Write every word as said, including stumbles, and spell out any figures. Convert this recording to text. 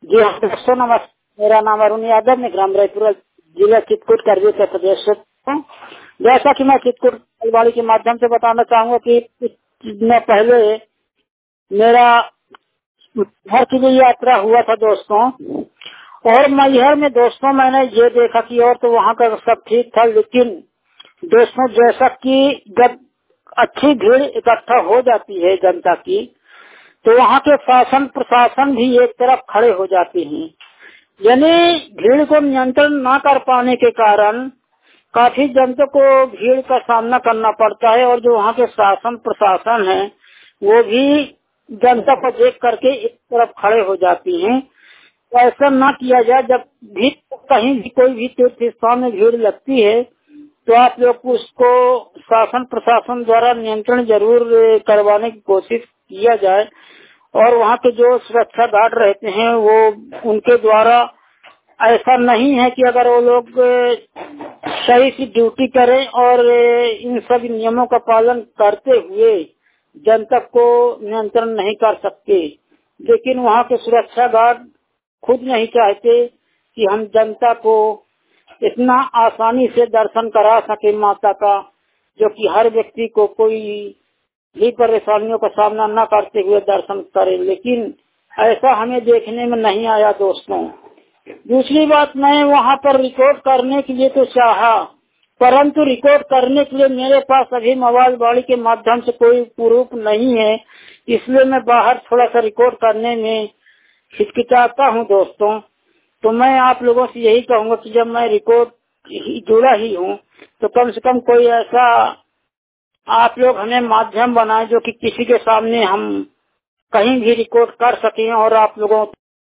जी हाँ दोस्तों नमस्ते। मेरा नाम अरुण यादव, मैं ग्राम रायपुर जिला चित्रकूट करवी उत्तर प्रदेश से हूँ। जैसा कि मैं चित्रकूट फुलवाड़ी के माध्यम से बताना चाहूँगा कि कुछ दिन पहले मेरा मैहर की भी यात्रा हुआ था दोस्तों। और मैहर में दोस्तों मैंने ये देखा कि और तो वहाँ का सब ठीक था, लेकिन दोस्तों जैसा कि जब अच्छी भीड़ इकट्ठा हो जाती है जनता की, तो वहाँ के शासन प्रशासन भी एक तरफ खड़े हो जाते हैं। यानी भीड़ को नियंत्रण न कर पाने के कारण काफी जनता को भीड़ का सामना करना पड़ता है, और जो वहाँ के शासन प्रशासन है वो भी जनता को देख करके एक तरफ खड़े हो जाती हैं। तो ऐसा न किया जाए। जब भी कहीं भी कोई भी तीर्थ स्थान में भीड़ लगती है तो आप लोग को उसको शासन प्रशासन द्वारा नियंत्रण जरूर करवाने की कोशिश किया जाए। और वहाँ के जो सुरक्षा गार्ड रहते हैं वो उनके द्वारा ऐसा नहीं है कि अगर वो लोग सही से ड्यूटी करें और इन सभी नियमों का पालन करते हुए जनता को नियंत्रण नहीं कर सकते। लेकिन वहाँ के सुरक्षा गार्ड खुद नहीं चाहते कि हम जनता को इतना आसानी से दर्शन करा सके माता का, जो कि हर व्यक्ति को कोई भी परेशानियों का सामना न करते हुए दर्शन करे। लेकिन ऐसा हमें देखने में नहीं आया दोस्तों। दूसरी बात, मैं वहाँ पर रिकॉर्ड करने के लिए तो चाहा, परंतु रिकॉर्ड करने के लिए मेरे पास अभी मोबाइल बाड़ी के माध्यम से कोई प्रूफ नहीं है, इसलिए मैं बाहर थोड़ा सा रिकॉर्ड करने में हिचकिचाता हूँ दोस्तों। तो मैं आप लोगों से यही कहूँगा कि जब मैं रिकॉर्ड जुड़ा ही हूँ तो कम से कम कोई ऐसा आप लोग हमें माध्यम बनाएं जो कि किसी के सामने हम कहीं भी रिकॉर्ड कर सकें और आप लोगों